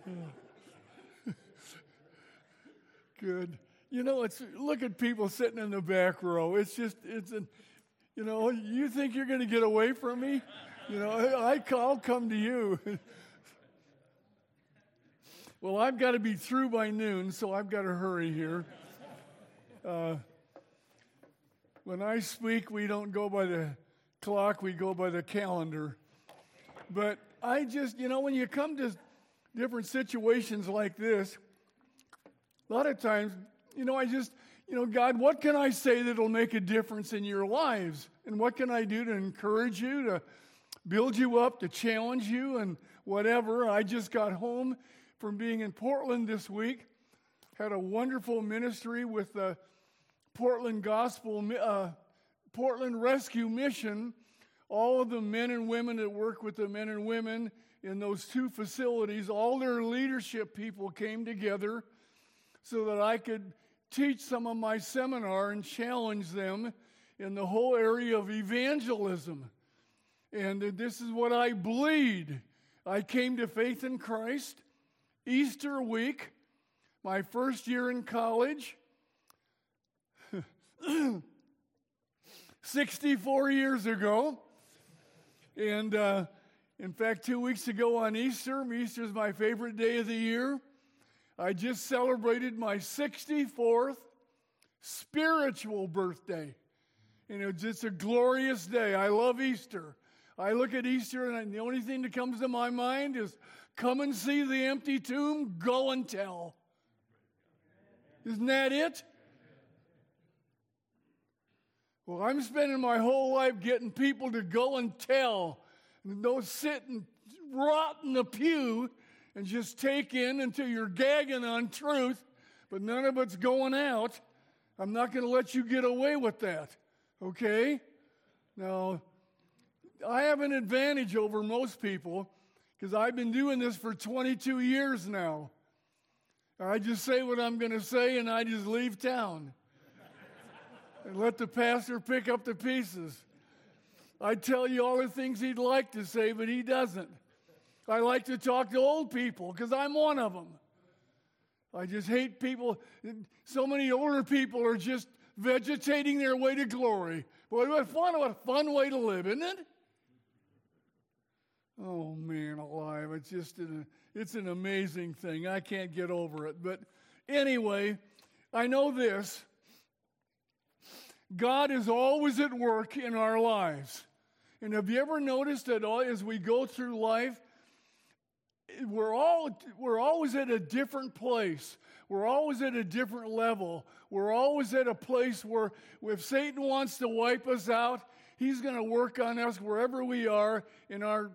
Good. You know, look at people sitting in the back row. You think you're going to get away from me? I'll come to you. Well, I've got to be through by noon, so I've got to hurry here. When I speak, we don't go by the clock, we go by the calendar. But I just, when you come to different situations like this, a lot of times, God, what can I say that'll make a difference in your lives? And what can I do to encourage you, to build you up, to challenge you, and whatever. I just got home from being in Portland this week. Had a wonderful ministry with the Portland Rescue Mission. All of the men and women that work with the men and women in those two facilities, all their leadership people came together so that I could teach some of my seminar and challenge them in the whole area of evangelism. And this is what I bleed. I came to faith in Christ Easter week, my first year in college, 64 years ago. And in fact, 2 weeks ago on Easter is my favorite day of the year. I just celebrated my 64th spiritual birthday. And it was just a glorious day. I love Easter. I look at Easter and the only thing that comes to my mind is come and see the empty tomb, go and tell. Isn't that it? Well, I'm spending my whole life getting people to go and tell. And don't sit and rot in the pew and just take in until you're gagging on truth, but none of it's going out. I'm not going to let you get away with that, okay? Now, I have an advantage over most people because I've been doing this for 22 years now. I just say what I'm going to say and I just leave town and let the pastor pick up the pieces. I tell you all the things he'd like to say, but he doesn't. I like to talk to old people because I'm one of them. I just hate people. So many older people are just vegetating their way to glory. Boy, what a fun way to live, isn't it? Oh, man alive. It's an amazing thing. I can't get over it. But anyway, I know this. God is always at work in our lives. And have you ever noticed that as we go through life, we're always at a different place. We're always at a different level. We're always at a place where if Satan wants to wipe us out, he's going to work on us wherever we are in our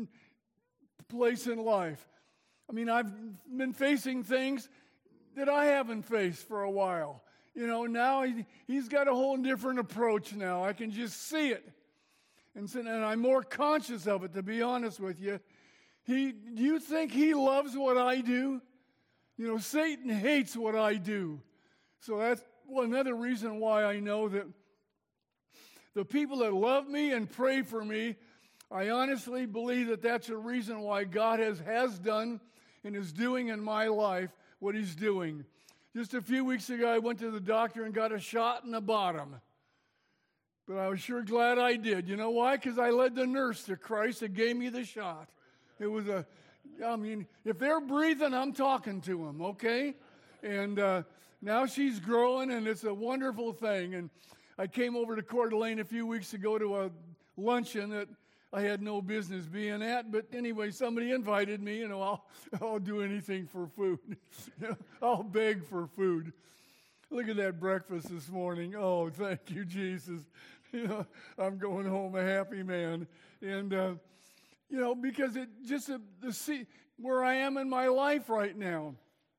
place in life. I mean, I've been facing things that I haven't faced for a while. Now he's got a whole different approach now. I can just see it. And I'm more conscious of it, to be honest with you. Do you think he loves what I do? Satan hates what I do. So that's another reason why I know that the people that love me and pray for me, I honestly believe that that's a reason why God has done and is doing in my life what he's doing. Just a few weeks ago, I went to the doctor and got a shot in the bottom. But I was sure glad I did. You know why? Because I led the nurse to Christ that gave me the shot. It was if they're breathing, I'm talking to them, okay? And now she's growing, and it's a wonderful thing. And I came over to Coeur d'Alene a few weeks ago to a luncheon that I had no business being at. But anyway, somebody invited me. I'll do anything for food. I'll beg for food. Look at that breakfast this morning. Oh, thank you, Jesus. I'm going home a happy man. And, because it just to see where I am in my life right now.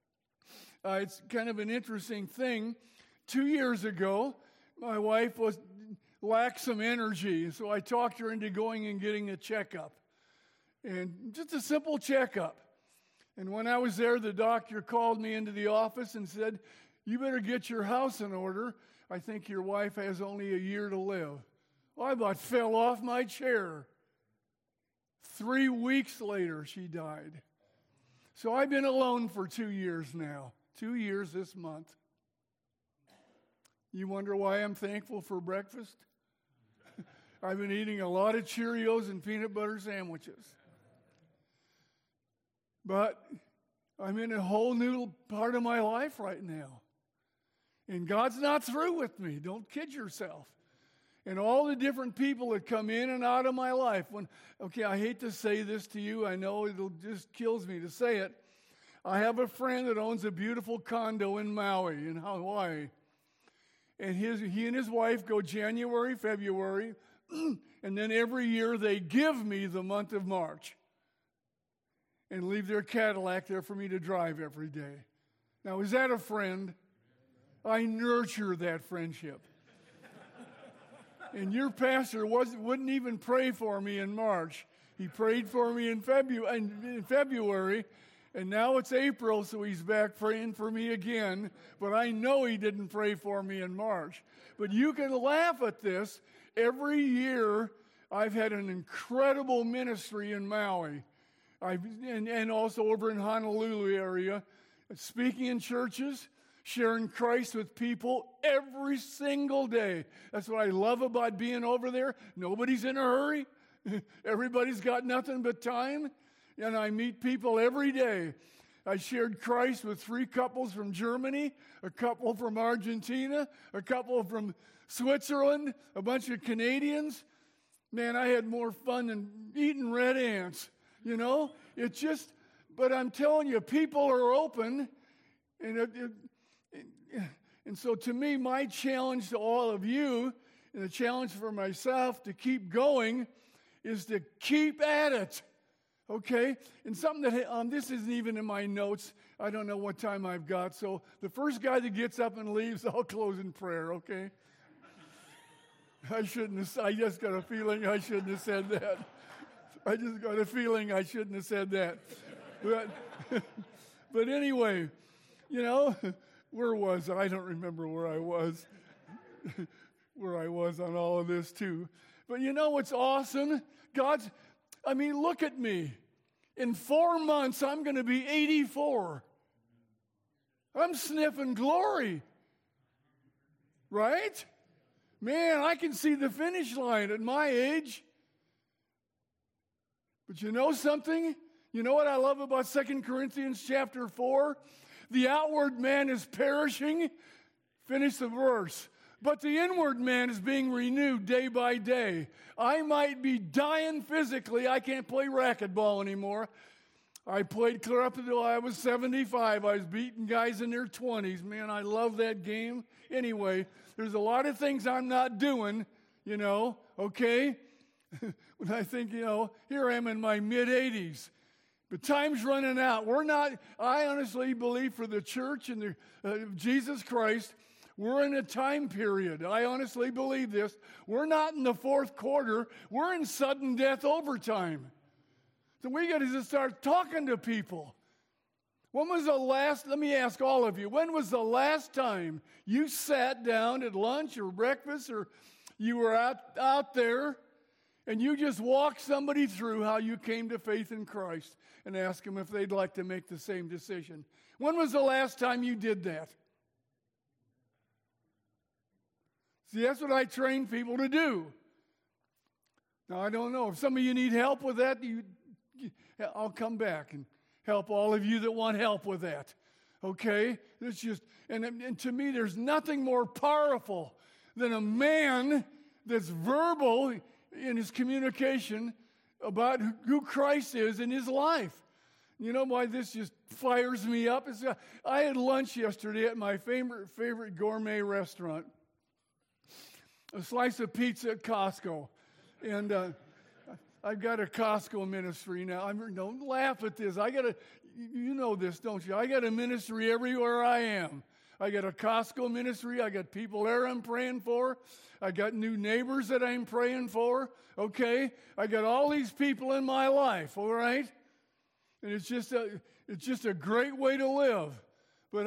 It's kind of an interesting thing. 2 years ago, my wife lacked some energy, so I talked her into going and getting a checkup. And just a simple checkup. And when I was there, the doctor called me into the office and said, "You better get your house in order. I think your wife has only a year to live." Well, I about fell off my chair. 3 weeks later, she died. So I've been alone for 2 years now. 2 years this month. You wonder why I'm thankful for breakfast? I've been eating a lot of Cheerios and peanut butter sandwiches. But I'm in a whole new part of my life right now. And God's not through with me. Don't kid yourself. And all the different people that come in and out of my life. I hate to say this to you. I know it just kills me to say it. I have a friend that owns a beautiful condo in Maui, in Hawaii. And he and his wife go January, February, and then every year they give me the month of March and leave their Cadillac there for me to drive every day. Now, is that a friend? I nurture that friendship. And your pastor wouldn't even pray for me in March. He prayed for me in February, and now it's April, so he's back praying for me again. But I know he didn't pray for me in March. But you can laugh at this. Every year, I've had an incredible ministry in Maui, and also over in Honolulu area, speaking in churches, sharing Christ with people every single day. That's what I love about being over there. Nobody's in a hurry. Everybody's got nothing but time. And I meet people every day. I shared Christ with 3 couples from Germany, a couple from Argentina, a couple from Switzerland, a bunch of Canadians. Man, I had more fun than eating red ants. But I'm telling you, people are open. And so to me, my challenge to all of you, and the challenge for myself to keep going, is to keep at it. Okay? And something that, this isn't even in my notes. I don't know what time I've got. So the first guy that gets up and leaves, I'll close in prayer, okay? I just got a feeling I shouldn't have said that. I just got a feeling I shouldn't have said that. But anyway, where was I? I don't remember where I was. Where I was on all of this too. But you know what's awesome? Look at me. In 4 months, I'm going to be 84. I'm sniffing glory. Right? Man, I can see the finish line at my age. But you know something? You know what I love about 2 Corinthians chapter 4? The outward man is perishing. Finish the verse. But the inward man is being renewed day by day. I might be dying physically. I can't play racquetball anymore. I played clear up until I was 75. I was beating guys in their 20s. Man, I love that game. Anyway, there's a lot of things I'm not doing, okay? When I think, here I am in my mid-80s. But time's running out. I honestly believe for the church and Jesus Christ, we're in a time period. I honestly believe this. We're not in the 4th quarter. We're in sudden death overtime. So we got to just start talking to people. Let me ask all of you, when was the last time you sat down at lunch or breakfast or you were out there and you just walked somebody through how you came to faith in Christ and asked them if they'd like to make the same decision? When was the last time you did that? See, that's what I train people to do. Now, I don't know. If some of you need help with that, I'll come back and help all of you that want help with that. Okay? It's just, and to me, there's nothing more powerful than a man that's verbal in his communication about who Christ is in his life. You know why this just fires me up? I had lunch yesterday at my favorite gourmet restaurant. A slice of pizza at Costco. And I've got a Costco ministry now. Don't laugh at this. You know this, don't you? I got a ministry everywhere I am. I got a Costco ministry. I got people there I'm praying for. I got new neighbors that I'm praying for. Okay? I got all these people in my life, all right? And it's just a great way to live. But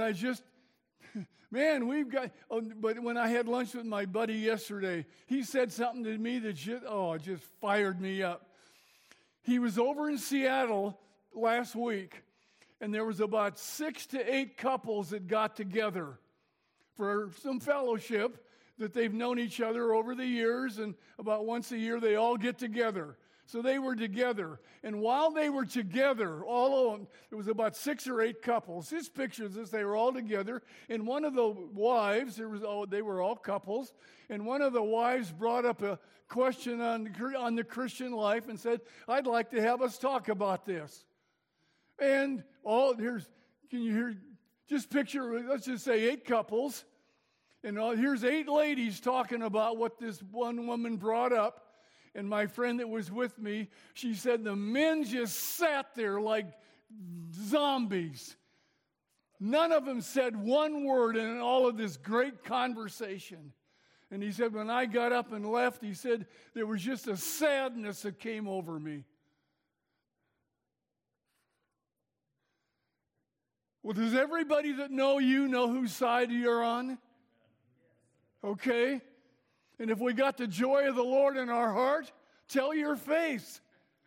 but when I had lunch with my buddy yesterday, he said something to me that just fired me up. He was over in Seattle last week, And there was about 6 to 8 couples that got together for some fellowship that they've known each other over the years, and about once a year they all get together. So they were together. And while they were together, all of them, there was about 6 or 8 couples. This pictures this, they were all together. And one of the wives, they were all couples, and one of the wives brought up a question on the Christian life and said, I'd like to have us talk about this. And can you hear, just picture, let's just say 8 couples. And here's 8 ladies talking about what this one woman brought up. And my friend that was with me, she said the men just sat there like zombies. None of them said one word in all of this great conversation. And he said, when I got up and left, he said, there was just a sadness that came over me. Well, does everybody that know you know whose side you're on? Okay? And if we got the joy of the Lord in our heart, tell your face.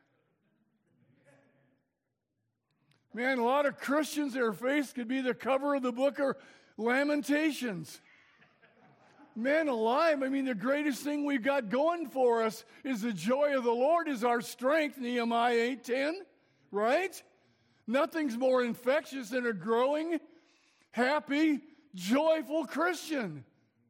Man, a lot of Christians, their face could be the cover of the book of Lamentations. Man alive, I mean, the greatest thing we've got going for us is the joy of the Lord is our strength, Nehemiah 8:10, right? Nothing's more infectious than a growing, happy, joyful Christian.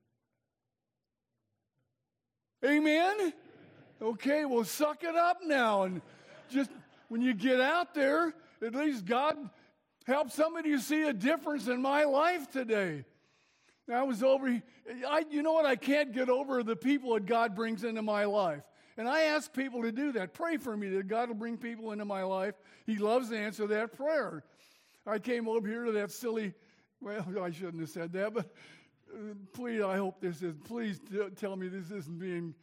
Amen? Okay, well, suck it up now. And just when you get out there, at least God help somebody to see a difference in my life today. You know what? I can't get over the people that God brings into my life. And I ask people to do that. Pray for me that God will bring people into my life. He loves to answer that prayer. I came over here to that silly, well, I shouldn't have said that, but please, I hope please tell me this isn't being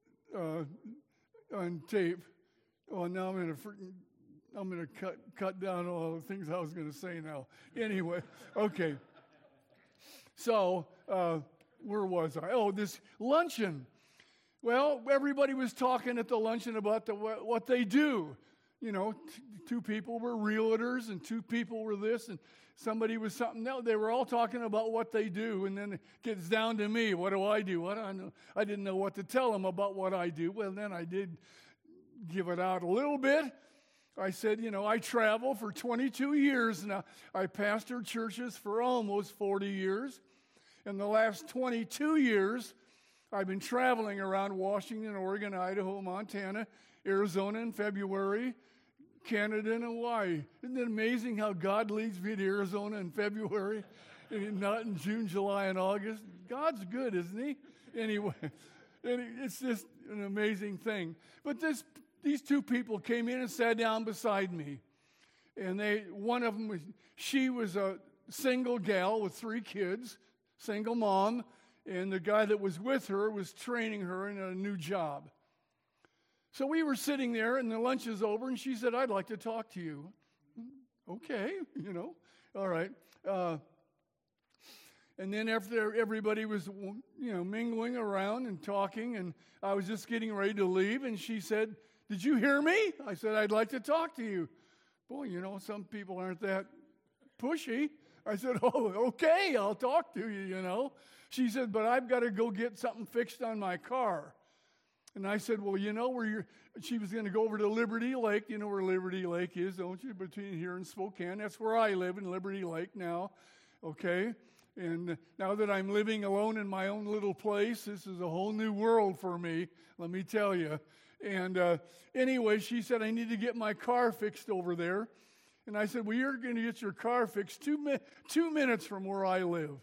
on tape. Oh, now I'm going to cut down all the things I was going to say now. Anyway, okay. So, where was I? Oh, this luncheon. Well, everybody was talking at the luncheon about what they do. You know, 2 people were realtors and 2 people were this, and somebody was something else. They were all talking about what they do, and then it gets down to me. What do I do? What do I know? I didn't know what to tell them about what I do. Well, then I did give it out a little bit. I said, I travel for 22 years now. I pastored churches for almost 40 years. In the last 22 years, I've been traveling around Washington, Oregon, Idaho, Montana, Arizona in February, Canada, and Hawaii. Isn't it amazing how God leads me to Arizona in February and not in June, July, and August? God's good, isn't he? Anyway, it's just an amazing thing. But these 2 people came in and sat down beside me. And one of them, she was a single gal with 3 kids, single mom, and the guy that was with her was training her in a new job. So we were sitting there, and the lunch is over, and she said, I'd like to talk to you. Okay, all right. And then after everybody was, mingling around and talking, and I was just getting ready to leave, and she said, did you hear me? I said, I'd like to talk to you. Boy, some people aren't that pushy. I said, oh, okay, I'll talk to you, She said, but I've got to go get something fixed on my car. And I said, well, she was going to go over to Liberty Lake. You know where Liberty Lake is, don't you? Between here and Spokane. That's where I live, in Liberty Lake now. Okay? And now that I'm living alone in my own little place, this is a whole new world for me, let me tell you. And anyway, she said, I need to get my car fixed over there. And I said, well, you're going to get your car fixed 2 minutes from where I live.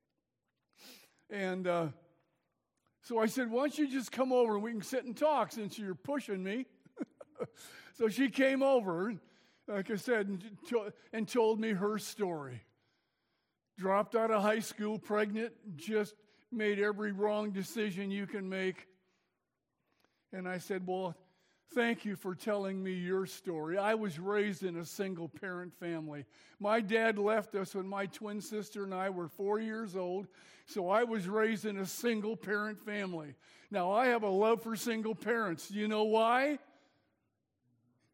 And so I said, why don't you just come over and we can sit and talk since you're pushing me. So she came over, like I said, and told me her story. Dropped out of high school, pregnant, just made every wrong decision you can make. And I said, well, thank you for telling me your story. I was raised in a single-parent family. My dad left us when my twin sister and I were 4 years old, so I was raised in a single-parent family. Now, I have a love for single parents. Do you know why?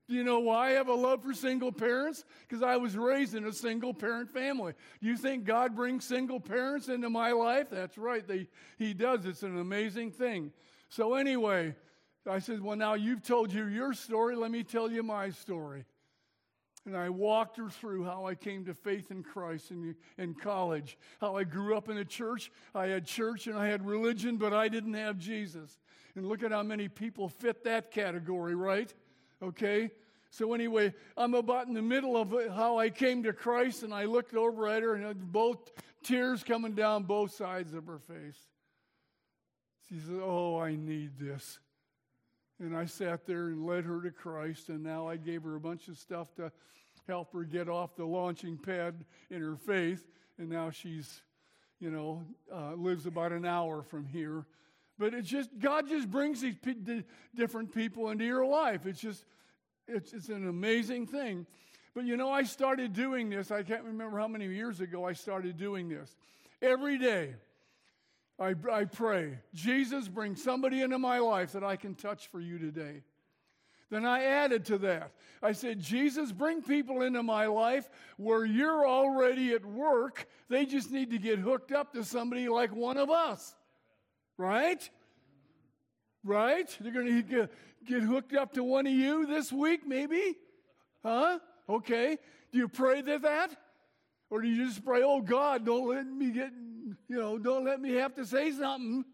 Do you know why I have a love for single parents? Because I was raised in a single parent family. You think God brings single parents into my life? That's right. He does. It's an amazing thing. So anyway, I said, well, now you've told you your story. Let me tell you my story. And I walked her through how I came to faith in Christ in college, how I grew up in a church. I had church and I had religion, but I didn't have Jesus. And look at how many people fit that category, right? Okay? So anyway, I'm about in the middle of how I came to Christ, and I looked over at her, and both tears coming down both sides of her face. She said, oh, I need this. And I sat there and led her to Christ, and now I gave her a bunch of stuff to help her get off the launching pad in her faith, and now she's, lives about an hour from here. But God just brings these different people into your life. It's an amazing thing. But I started doing this. I can't remember how many years ago I started doing this. Every day, I pray, Jesus, bring somebody into my life that I can touch for you today. Then I added to that. I said, Jesus, bring people into my life where you're already at work. They just need to get hooked up to somebody like one of us. Right? Right? They're going to get hooked up to one of you this week, maybe? Huh? Okay. Do you pray that? Or do you just pray, oh God, don't let me don't let me have to say something,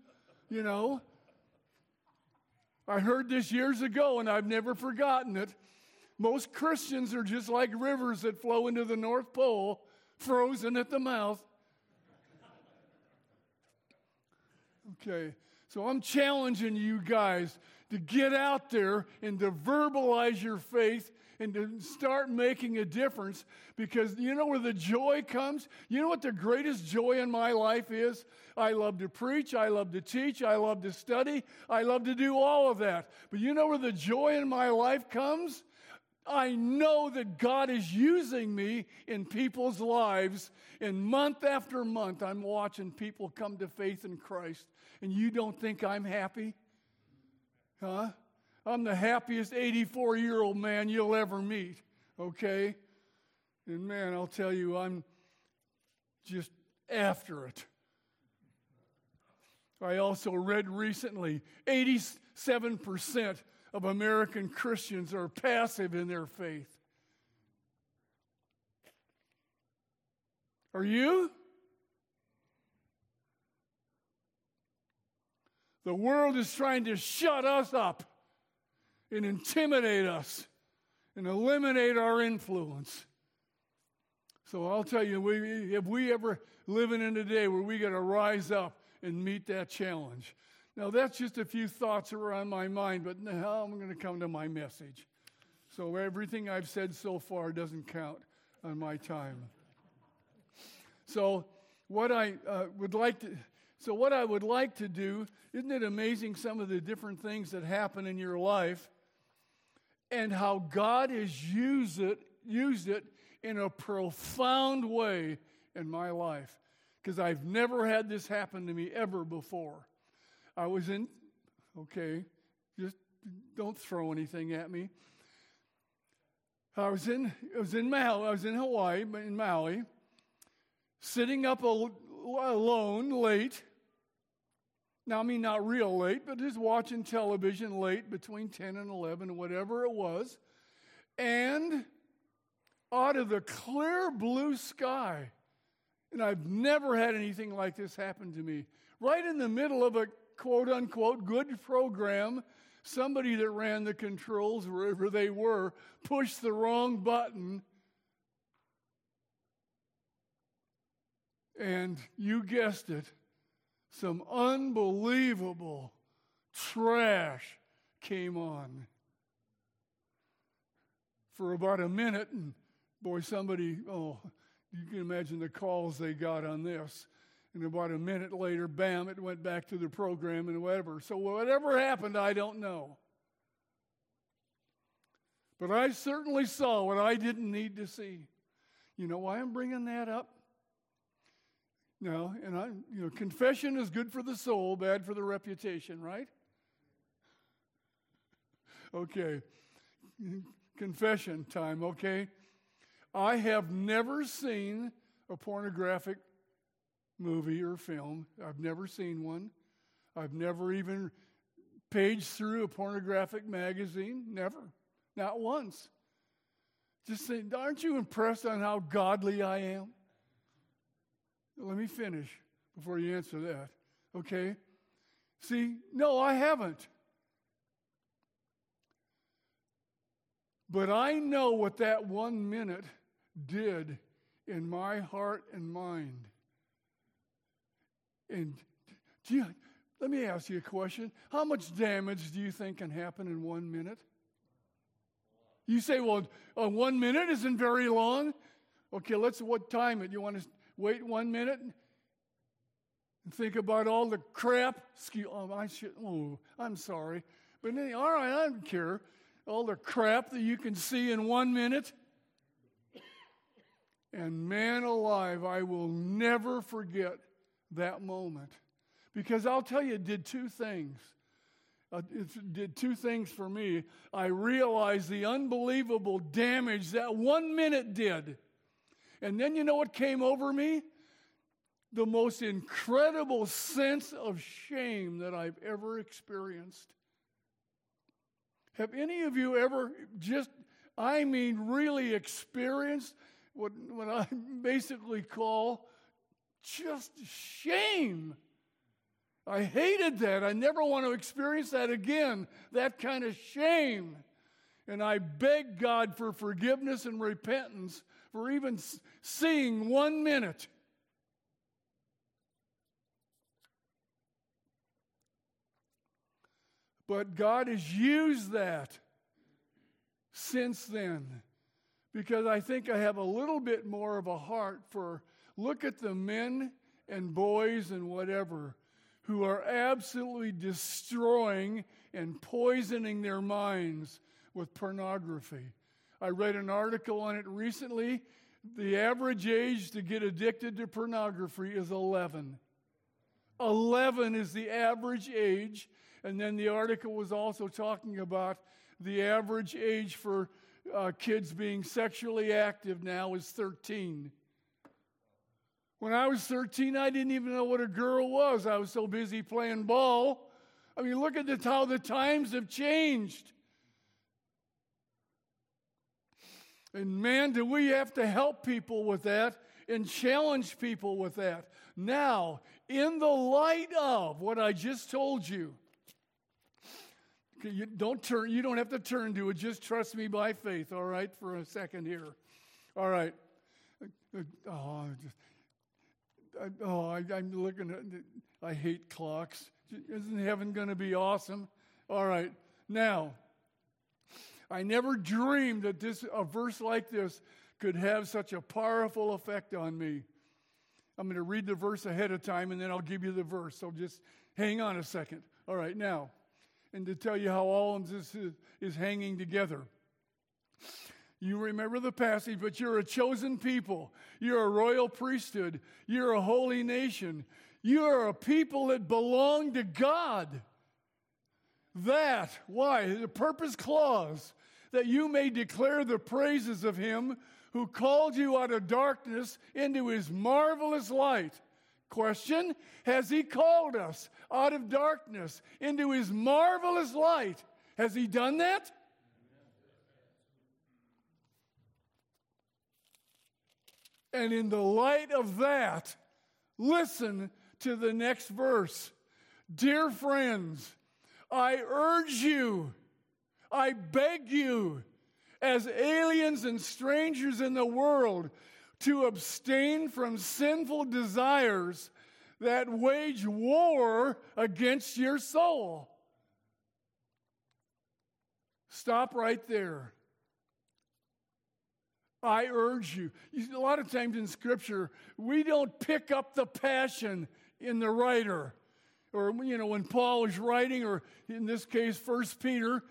I heard this years ago, and I've never forgotten it. Most Christians are just like rivers that flow into the North Pole, frozen at the mouth. Okay, so I'm challenging you guys to get out there and to verbalize your faith and to start making a difference, because you know where the joy comes? You know what the greatest joy in my life is? I love to preach, I love to teach, I love to study, I love to do all of that. But you know where the joy in my life comes? I know that God is using me in people's lives, and month after month I'm watching people come to faith in Christ. And you don't think I'm happy? Huh? I'm the happiest 84-year-old man you'll ever meet, okay? And man, I'll tell you, I'm just after it. I also read recently, 87% of American Christians are passive in their faith. Are you? The world is trying to shut us up and intimidate us and eliminate our influence. So I'll tell you, if we ever living in a day where we got to rise up and meet that challenge. Now, that's just a few thoughts that are on my mind, but now I'm going to come to my message. So everything I've said so far doesn't count on my time. So what I would like to do, isn't it amazing some of the different things that happen in your life and how God has used it in a profound way in my life? Because I've never had this happen to me ever before. Just don't throw anything at me. I was in Hawaii, in Maui, sitting up alone late. Now, I mean, not real late, but just watching television late, between 10 and 11, whatever it was. And out of the clear blue sky, and I've never had anything like this happen to me, right in the middle of a quote-unquote good program, somebody that ran the controls, wherever they were, pushed the wrong button, and you guessed it, some unbelievable trash came on for about a minute, and boy, you can imagine the calls they got on this. And about a minute later, bam, it went back to the program and whatever. So whatever happened, I don't know. But I certainly saw what I didn't need to see. You know why I'm bringing that up? No, and confession is good for the soul, bad for the reputation, right? Okay. confession time, okay? I have never seen a pornographic movie or film. I've never seen one. I've never even paged through a pornographic magazine. Never. Not once. Just saying, aren't you impressed on how godly I am? Let me finish before you answer that, okay? See, no, I haven't. But I know what that 1 minute did in my heart and mind. And let me ask you a question. How much damage do you think can happen in 1 minute? You say, well, 1 minute isn't very long. Okay, what time it? You want to wait 1 minute and think about all the crap? I'm sorry. But anyway, all right, I don't care. All the crap that you can see in 1 minute. And man alive, I will never forget that moment. Because I'll tell you, it did two things. It did two things for me. I realized the unbelievable damage that 1 minute did. And then you know what came over me? The most incredible sense of shame that I've ever experienced. Have any of you ever really experienced what I basically call just shame? I hated that. I never want to experience that again, that kind of shame. And I beg God for forgiveness and repentance for even seeing 1 minute. But God has used that since then, because I think I have a little bit more of a heart for, look at the men and boys and whatever who are absolutely destroying and poisoning their minds with pornography. I read an article on it recently. The average age to get addicted to pornography is 11. 11 is the average age. And then the article was also talking about the average age for kids being sexually active now is 13. When I was 13, I didn't even know what a girl was. I was so busy playing ball. I mean, look at how the times have changed. And man, do we have to help people with that and challenge people with that. Now, in the light of what I just told you, you don't have to turn to it. Just trust me by faith, all right, for a second here. All right. I'm looking at, I hate clocks. Isn't heaven going to be awesome? All right. Now, I never dreamed that a verse like this could have such a powerful effect on me. I'm going to read the verse ahead of time, and then I'll give you the verse. So just hang on a second. All right, now, and to tell you how all of this is hanging together. You remember the passage, but you're a chosen people. You're a royal priesthood. You're a holy nation. You are a people that belong to God. Why? The purpose clause, that you may declare the praises of him who called you out of darkness into his marvelous light. Question, has he called us out of darkness into his marvelous light? Has he done that? And in the light of that, listen to the next verse. Dear friends, I urge you, I beg you, as aliens and strangers in the world, to abstain from sinful desires that wage war against your soul. Stop right there. I urge you. A lot of times in Scripture, we don't pick up the passion in the writer. Or, when Paul is writing, or in this case, 1 Peter,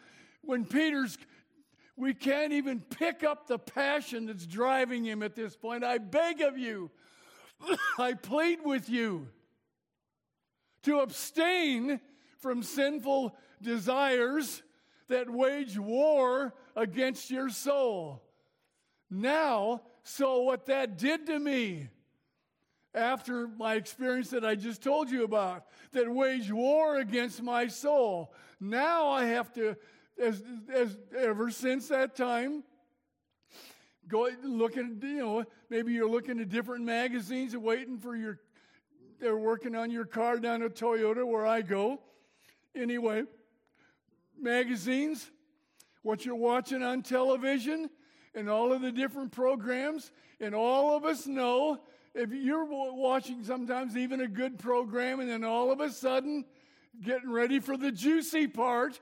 we can't even pick up the passion that's driving him at this point. I beg of you, I plead with you to abstain from sinful desires that wage war against your soul. Now, so what that did to me, after my experience that I just told you about, that wage war against my soul, now I have to, as ever since that time, go looking, maybe you're looking at different magazines and waiting for they're working on your car down at Toyota where I go. Anyway, magazines, what you're watching on television, and all of the different programs, and all of us know if you're watching sometimes even a good program and then all of a sudden getting ready for the juicy part,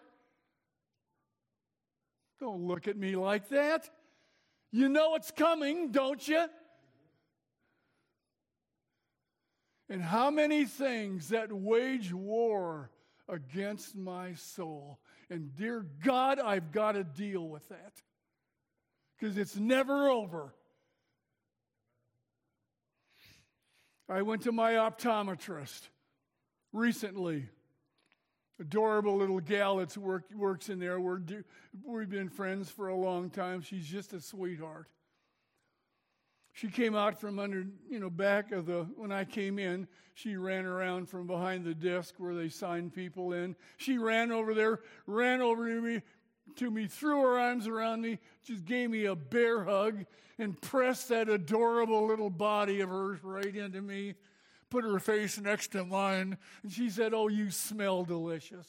don't look at me like that. You know it's coming, don't you? And how many things that wage war against my soul. And dear God, I've got to deal with that. Because it's never over. I went to my optometrist recently. Adorable little gal that works in there. We've been friends for a long time. She's just a sweetheart. She came out from under, back of when I came in, she ran around from behind the desk where they sign people in. She ran over there, ran over to me, threw her arms around me, just gave me a bear hug, and pressed that adorable little body of hers right into me, put her face next to mine, and she said, "Oh, you smell delicious."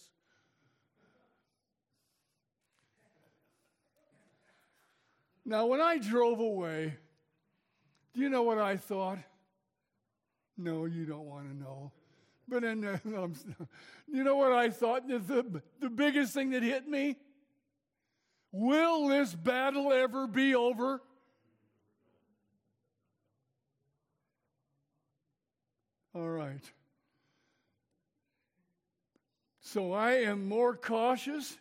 Now, when I drove away, do you know what I thought? No, you don't want to know. But you know what I thought? The biggest thing that hit me? Will this battle ever be over? All right. So I am more cautious.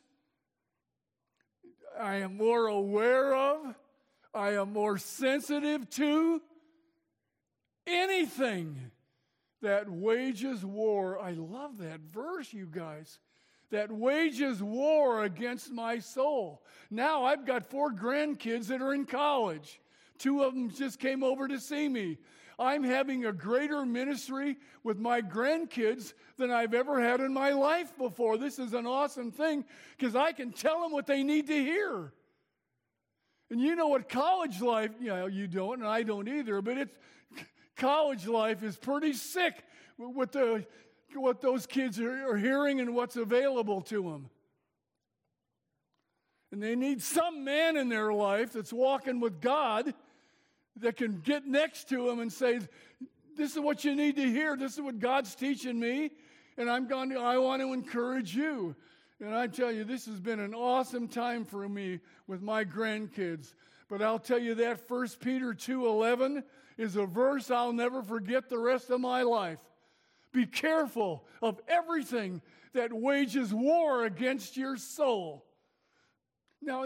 I am more aware of. I am more sensitive to anything that wages war. I love that verse, you guys. That wages war against my soul. Now I've got 4 grandkids that are in college. 2 of them just came over to see me. I'm having a greater ministry with my grandkids than I've ever had in my life before. This is an awesome thing because I can tell them what they need to hear. And you know what college life, you don't, and I don't either, but college life is pretty sick with what those kids are hearing and what's available to them. And they need some man in their life that's walking with God that can get next to them and say, "This is what you need to hear. This is what God's teaching me, and I want to encourage you." And I tell you, this has been an awesome time for me with my grandkids. But I'll tell you that 1 Peter 2:11 is a verse I'll never forget the rest of my life. Be careful of everything that wages war against your soul. Now,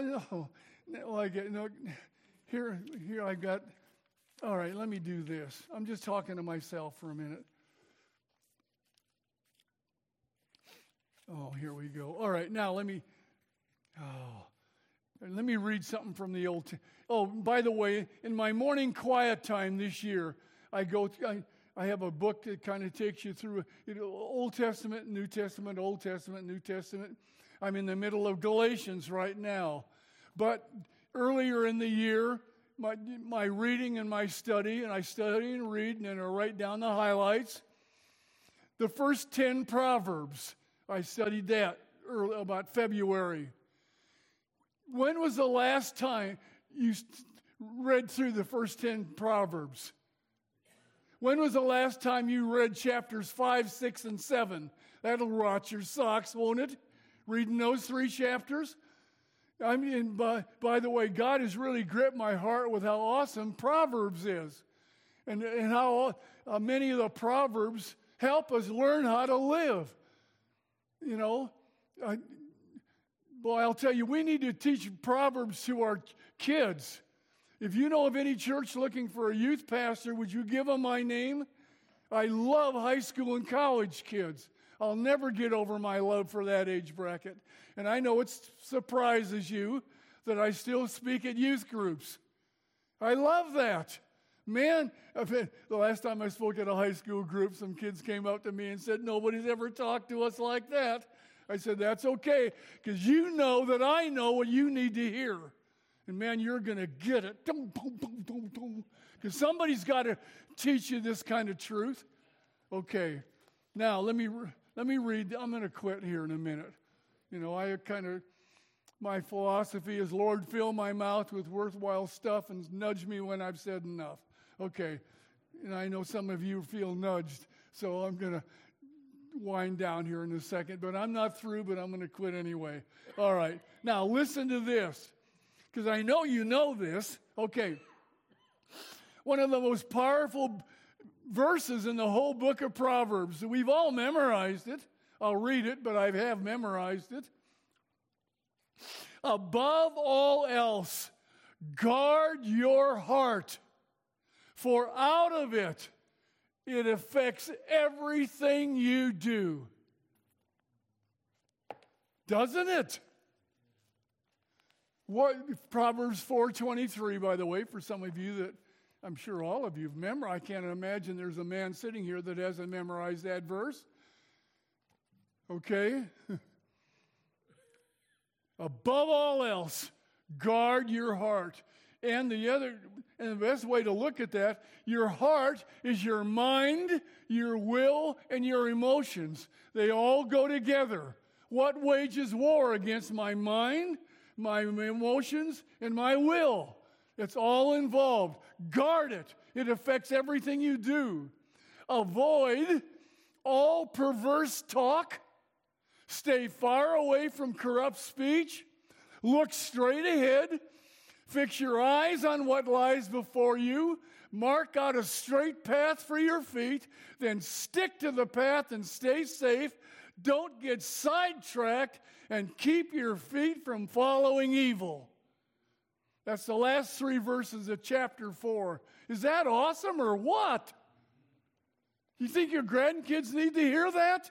here I got, all right, let me do this. I'm just talking to myself for a minute. Oh, here we go. All right, now let me read something from the Old Testament. Oh, by the way, in my morning quiet time this year, I have a book that kind of takes you through Old Testament, New Testament, Old Testament, New Testament. I'm in the middle of Galatians right now. But earlier in the year, my reading and my study, and I study and read, and then I write down the highlights. The first 10 Proverbs, I studied that about February. When was the last time you read through the first 10 Proverbs? When was the last time you read chapters 5, 6, and 7? That'll rot your socks, won't it? Reading those 3 chapters? I mean, by the way, God has really gripped my heart with how awesome Proverbs is. And how many of the Proverbs help us learn how to live. I'll tell you, we need to teach Proverbs to our kids. If you know of any church looking for a youth pastor, would you give them my name? I love high school and college kids. I'll never get over my love for that age bracket. And I know it surprises you that I still speak at youth groups. I love that. Man, the last time I spoke at a high school group, some kids came up to me and said, nobody's ever talked to us like that. I said, that's okay, because you know that I know what you need to hear. And man, you're going to get it. Because somebody's got to teach you this kind of truth. Okay, now let me read. I'm going to quit here in a minute. You know, my philosophy is, Lord, fill my mouth with worthwhile stuff and nudge me when I've said enough. Okay, and I know some of you feel nudged, so I'm going to wind down here in a second, but I'm not through, but I'm going to quit anyway. All right, now listen to this, because I know you know this. Okay, one of the most powerful verses in the whole book of Proverbs. We've all memorized it. I'll read it, but I have memorized it. Above all else, guard your heart, for out of it affects everything you do. Doesn't it? What Proverbs 4:23, by the way, for some of you that I'm sure all of you have memorized. I can't imagine there's a man sitting here that hasn't memorized that verse. Okay? Above all else, guard your heart. And the best way to look at that, your heart is your mind, your will, and your emotions. They all go together. What wages war against my mind, my emotions, and my will? It's all involved. Guard it. It affects everything you do. Avoid all perverse talk. Stay far away from corrupt speech. Look straight ahead. Fix your eyes on what lies before you. Mark out a straight path for your feet. Then stick to the path and stay safe. Don't get sidetracked, and keep your feet from following evil. That's the last 3 verses of chapter 4. Is that awesome or what? You think your grandkids need to hear that?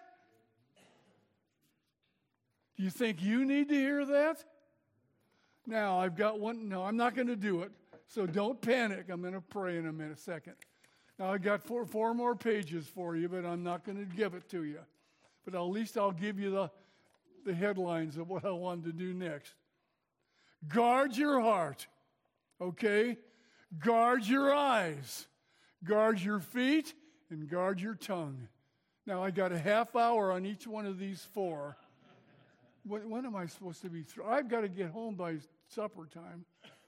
Do you think you need to hear that? Now, I've got one. No, I'm not going to do it. So don't panic. I'm going to pray in a second. Now, I've got four more pages for you, but I'm not going to give it to you. But at least I'll give you the headlines of what I wanted to do next. Guard your heart, okay? Guard your eyes. Guard your feet, and guard your tongue. Now, I got a half hour on each one of these 4. When am I supposed to be through? I've got to get home by supper time.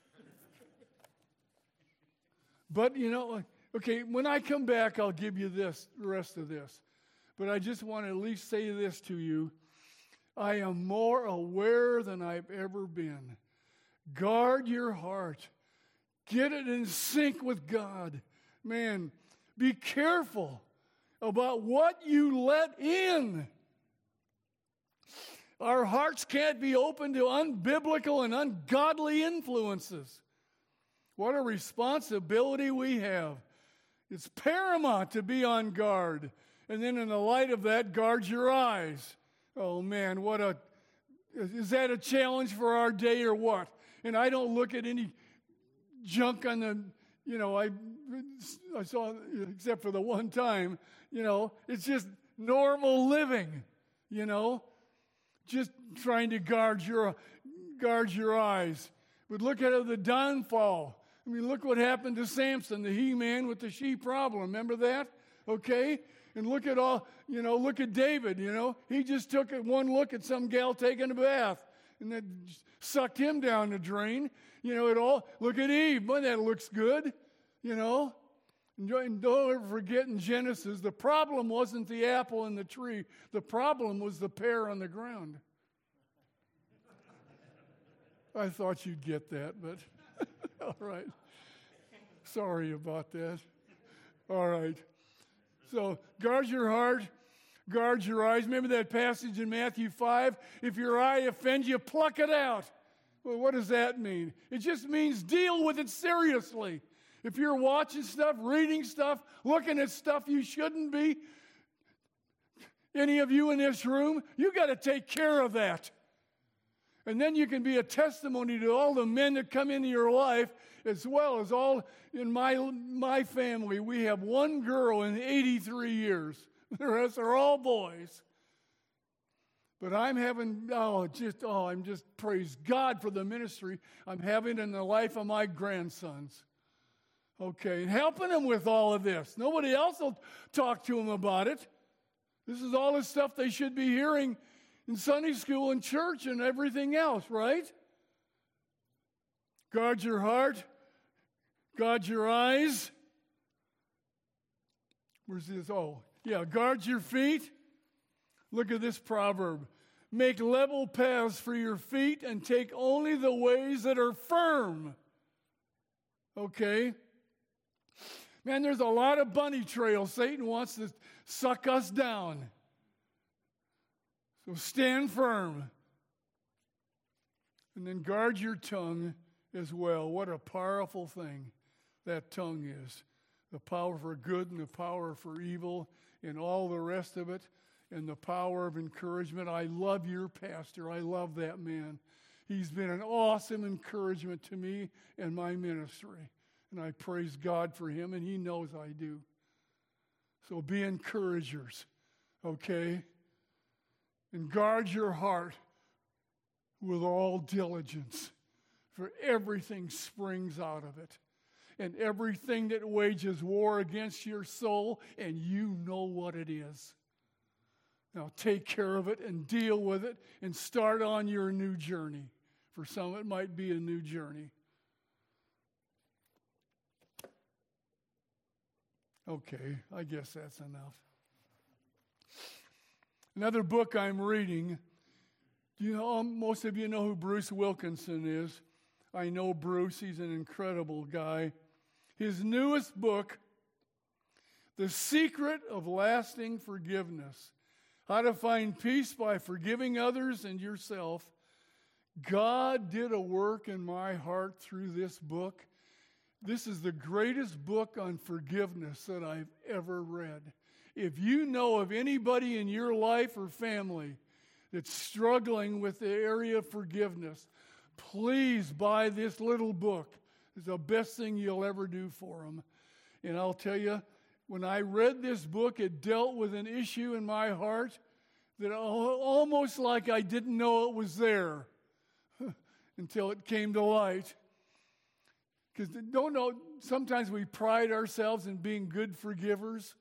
But, you know, okay, when I come back, I'll give you the rest of this. But I just want to at least say this to you. I am more aware than I've ever been. Guard your heart. Get it in sync with God. Man, be careful about what you let in. Our hearts can't be open to unbiblical and ungodly influences. What a responsibility we have. It's paramount to be on guard. And then in the light of that, guard your eyes. Oh man, is that a challenge for our day or what? And I don't look at any junk on the, I saw, except for the one time, it's just normal living, just trying to guard your eyes. But look at the downfall. I mean, look what happened to Samson, the he-man with the she problem. Remember that? Okay? And look at David, He just took one look at some gal taking a bath, and that sucked him down the drain. Look at Eve. Boy, that looks good, And don't ever forget in Genesis, the problem wasn't the apple in the tree. The problem was the pear on the ground. I thought you'd get that, but all right. Sorry about that. All right. So guard your heart, guard your eyes. Remember that passage in Matthew 5? If your eye offends you, pluck it out. Well, what does that mean? It just means deal with it seriously. If you're watching stuff, reading stuff, looking at stuff you shouldn't be, Any of you in this room, you got to take care of that. And then you can be a testimony to all the men that come into your life, as well as all in my family. We have one girl in 83 years. The rest are all boys. But I'm just praise God for the ministry I'm having in the life of my grandsons. Okay, and helping them with all of this. Nobody else will talk to them about it. This is all the stuff they should be hearing in Sunday school and church and everything else, right? Guard your heart. Guard your eyes. Where's this? Oh, yeah, guard your feet. Look at this proverb. Make level paths for your feet and take only the ways that are firm. Okay? Man, there's a lot of bunny trails. Satan wants to suck us down. So stand firm. And then guard your tongue as well. What a powerful thing that tongue is. The power for good and the power for evil and all the rest of it. And the power of encouragement. I love your pastor. I love that man. He's been an awesome encouragement to me and my ministry. And I praise God for him, and he knows I do. So be encouragers, okay? And guard your heart with all diligence, for everything springs out of it. And everything that wages war against your soul, and you know what it is. Now take care of it and deal with it and start on your new journey. For some, it might be a new journey. Okay, I guess that's enough. Another book I'm reading. Do you know, most of you know who Bruce Wilkinson is. I know Bruce. He's an incredible guy. His newest book, The Secret of Lasting Forgiveness. How to find peace by forgiving others and yourself. God did a work in my heart through this book. This is the greatest book on forgiveness that I've ever read. If you know of anybody in your life or family that's struggling with the area of forgiveness, please buy this little book. It's the best thing you'll ever do for them. And I'll tell you, when I read this book, it dealt with an issue in my heart that almost like I didn't know it was there until it came to light. Because don't know, sometimes we pride ourselves in being good forgivers.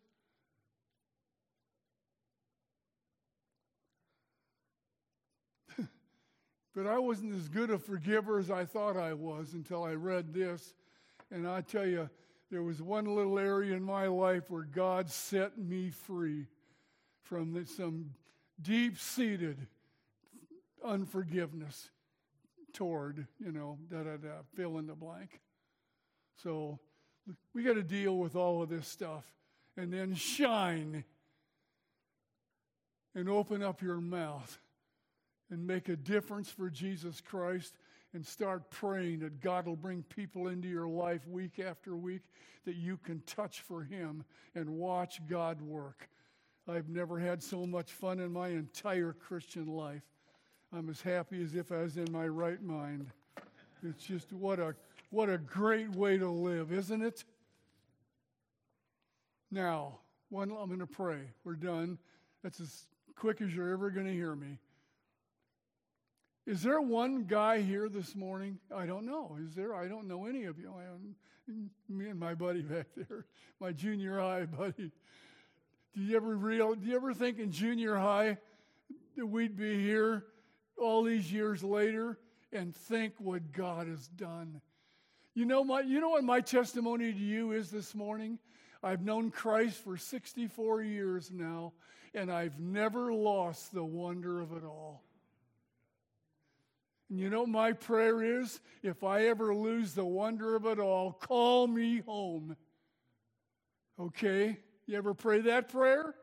But I wasn't as good a forgiver as I thought I was until I read this. And I tell you, there was one little area in my life where God set me free from some deep-seated unforgiveness toward, fill in the blank. So we got to deal with all of this stuff. And then shine and open up your mouth and make a difference for Jesus Christ. And start praying that God will bring people into your life week after week that you can touch for Him and watch God work. I've never had so much fun in my entire Christian life. I'm as happy as if I was in my right mind. It's just what a great way to live, isn't it? Now, I'm going to pray. We're done. That's as quick as you're ever going to hear me. Is there one guy here this morning? I don't know. Is there? I don't know any of you. Me and my buddy back there, my junior high buddy. Do you ever think in junior high that we'd be here all these years later and think what God has done? You know what my testimony to you is this morning? I've known Christ for 64 years now, and I've never lost the wonder of it all. And you know what my prayer is? If I ever lose the wonder of it all, call me home. Okay? You ever pray that prayer?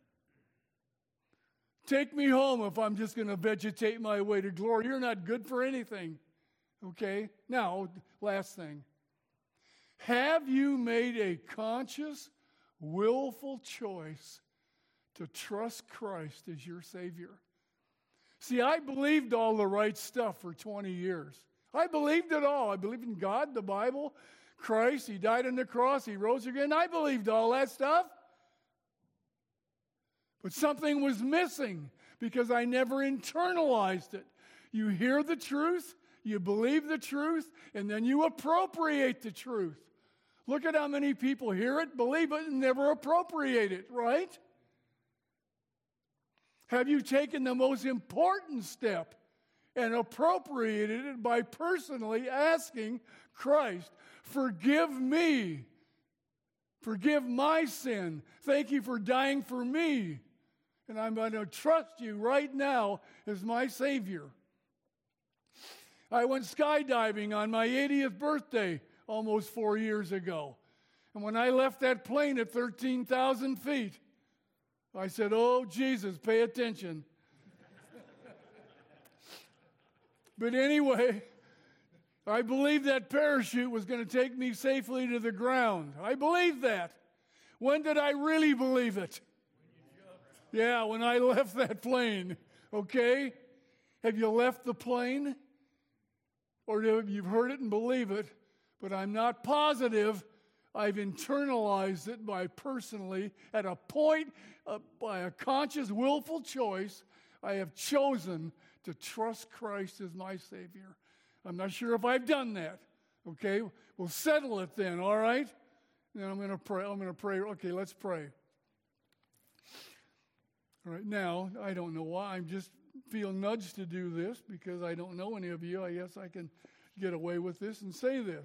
Take me home if I'm just going to vegetate my way to glory. You're not good for anything. Okay? Now, last thing. Have you made a conscious, willful choice to trust Christ as your Savior. See, I believed all the right stuff for 20 years. I believed it all. I believed in God, the Bible, Christ. He died on the cross. He rose again. I believed all that stuff. But something was missing because I never internalized it. You hear the truth, you believe the truth, and then you appropriate the truth. Look at how many people hear it, believe it, and never appropriate it, right? Have you taken the most important step and appropriated it by personally asking Christ, forgive me, forgive my sin, thank you for dying for me, and I'm going to trust you right now as my Savior. I went skydiving on my 80th birthday almost 4 years ago. And when I left that plane at 13,000 feet, I said, oh, Jesus, pay attention. But anyway, I believed that parachute was going to take me safely to the ground. I believed that. When did I really believe it? Yeah, when I left that plane, okay? Have you left the plane? Or you've heard it and believe it, but I'm not positive. I've internalized it by personally, at a point, by a conscious, willful choice, I have chosen to trust Christ as my Savior. I'm not sure if I've done that. Okay, we'll settle it then, all right? Then I'm going to pray. Okay, let's pray. All right, now, I don't know why. I just feel nudged to do this because I don't know any of you. I guess I can get away with this and say this.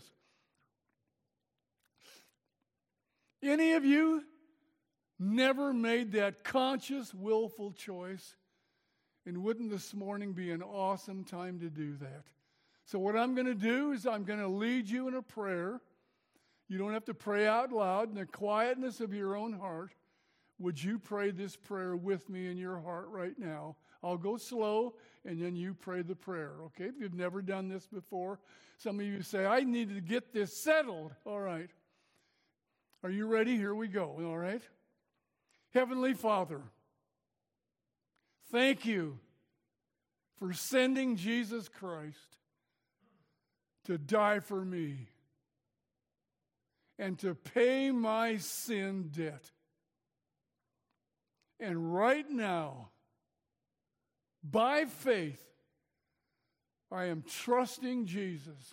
Any of you never made that conscious, willful choice? And wouldn't this morning be an awesome time to do that? So what I'm going to do is I'm going to lead you in a prayer. You don't have to pray out loud in the quietness of your own heart. Would you pray this prayer with me in your heart right now? I'll go slow, and then you pray the prayer, okay? If you've never done this before, some of you say, I need to get this settled. All right. Are you ready? Here we go, all right? Heavenly Father, thank you for sending Jesus Christ to die for me and to pay my sin debt. And right now, by faith, I am trusting Jesus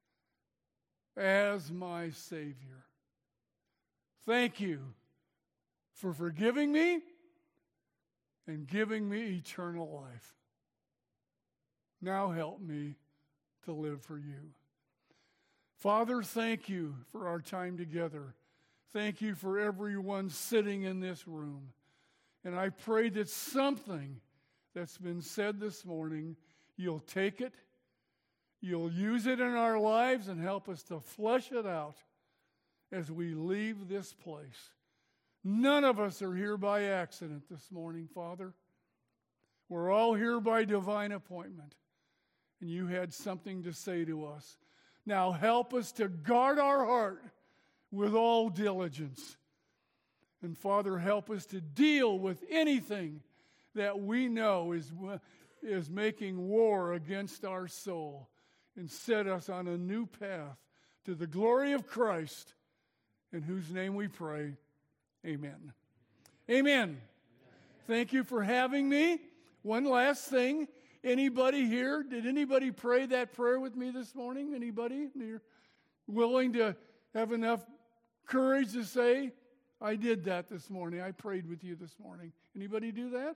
as my Savior. Thank you for forgiving me and giving me eternal life. Now help me to live for you. Father, thank you for our time together. Thank you for everyone sitting in this room. And I pray that something that's been said this morning, you'll take it, you'll use it in our lives and help us to flesh it out as we leave this place. None of us are here by accident this morning, Father. We're all here by divine appointment. And you had something to say to us. Now help us to guard our heart with all diligence. And Father, help us to deal with anything that we know is making war against our soul and set us on a new path to the glory of Christ, in whose name we pray. Amen. Amen. Thank you for having me. One last thing. Anybody here, did anybody pray that prayer with me this morning? Anybody? You're willing to have enough courage to say, I did that this morning. I prayed with you this morning. Anybody do that?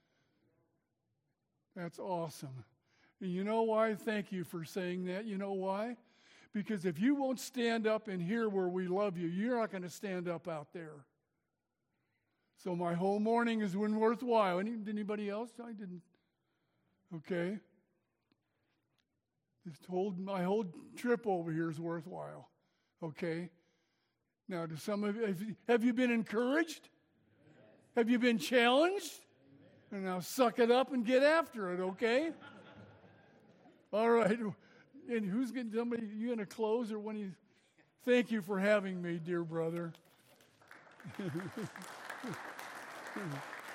That's awesome. And you know why? Thank you for saying that. You know why? Because if you won't stand up and hear where we love you, you're not going to stand up out there. So my whole morning has been worthwhile. Anybody else? I didn't. Okay. My whole trip over here is worthwhile. Okay. Now, to some of you, have you been encouraged? Have you been challenged? And now suck it up and get after it, okay? All right. And who's going to, somebody, you going to close or when you, thank you for having me, dear brother.